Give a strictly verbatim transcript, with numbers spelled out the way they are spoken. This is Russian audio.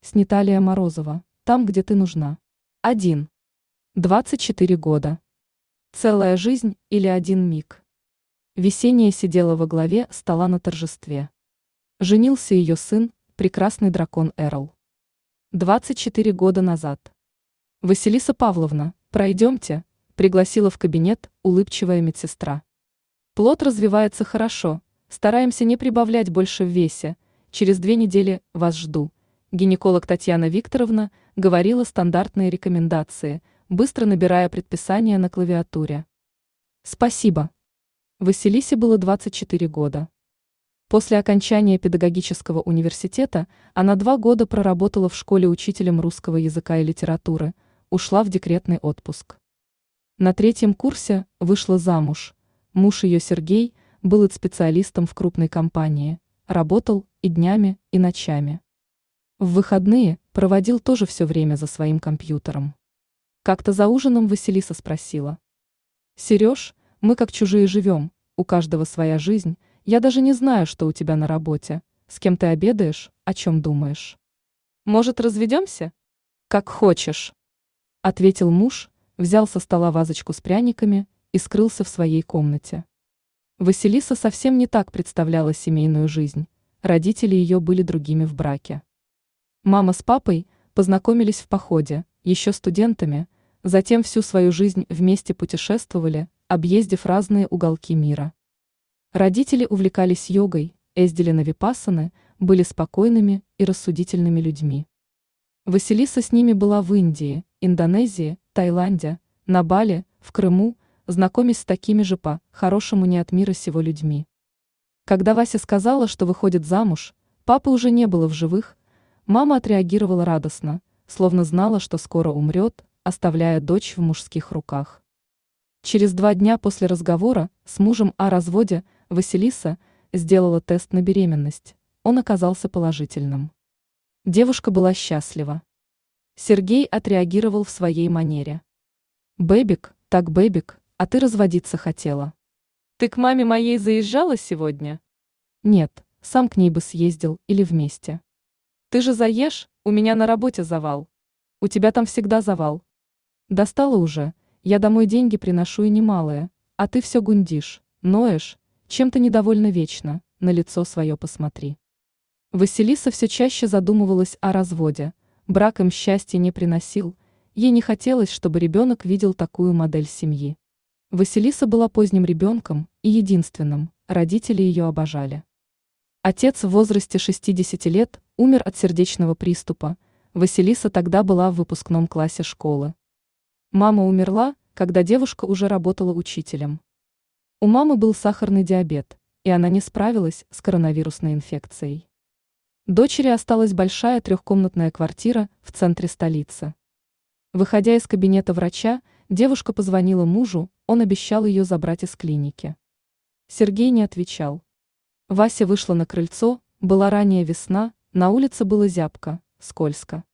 снята Лия Морозова, там, где ты нужна. Один. двадцать четыре года. Целая жизнь или один миг. Весенняя сидела во главе стола на торжестве. Женился ее сын, прекрасный дракон Эрл. двадцать четыре года назад. Василиса Павловна, пройдемте, пригласила в кабинет улыбчивая медсестра. Плод развивается хорошо, стараемся не прибавлять больше в весе, через две недели вас жду. Гинеколог Татьяна Викторовна говорила стандартные рекомендации, быстро набирая предписания на клавиатуре. Спасибо. Василисе было двадцать четыре года. После окончания педагогического университета она два года проработала в школе учителем русского языка и литературы, ушла в декретный отпуск. На третьем курсе вышла замуж. Муж ее Сергей был специалистом в крупной компании, работал и днями, и ночами. В выходные проводил тоже все время за своим компьютером. Как-то за ужином Василиса спросила: «Сереж, мы как чужие живем, у каждого своя жизнь, я даже не знаю, что у тебя на работе, с кем ты обедаешь, о чем думаешь. Может, разведемся?» «Как хочешь», — ответил муж, взял со стола вазочку с пряниками и скрылся в своей комнате. Василиса совсем не так представляла семейную жизнь, родители ее были другими в браке. Мама с папой познакомились в походе, еще студентами, затем всю свою жизнь вместе путешествовали, объездив разные уголки мира. Родители увлекались йогой, ездили на випассаны, были спокойными и рассудительными людьми. Василиса с ними была в Индии, Индонезии, Таиланде, на Бали, в Крыму, знакомясь с такими же по-хорошему не от мира сего людьми. Когда Вася сказала, что выходит замуж, папы уже не было в живых, мама отреагировала радостно, словно знала, что скоро умрет, оставляя дочь в мужских руках. Через два дня после разговора с мужем о разводе Василиса сделала тест на беременность, он оказался положительным. Девушка была счастлива. Сергей отреагировал в своей манере. «Бэбик, так бэбик, а ты разводиться хотела. Ты к маме моей заезжала сегодня?» «Нет, сам к ней бы съездил или вместе». «Ты же заешь, у меня на работе завал». «У тебя там всегда завал». «Достала уже, я домой деньги приношу и немалые, а ты все гундишь, ноешь, чем-то недовольна вечно, на лицо свое посмотри». Василиса все чаще задумывалась о разводе, брак им счастья не приносил, ей не хотелось, чтобы ребенок видел такую модель семьи. Василиса была поздним ребенком и единственным, родители ее обожали. Отец в возрасте шестидесяти лет умер от сердечного приступа, Василиса тогда была в выпускном классе школы. Мама умерла, когда девушка уже работала учителем. У мамы был сахарный диабет, и она не справилась с коронавирусной инфекцией. Дочери осталась большая трехкомнатная квартира в центре столицы. Выходя из кабинета врача, девушка позвонила мужу, он обещал ее забрать из клиники. Сергей не отвечал. Вася вышла на крыльцо, была ранняя весна, на улице было зябко, скользко.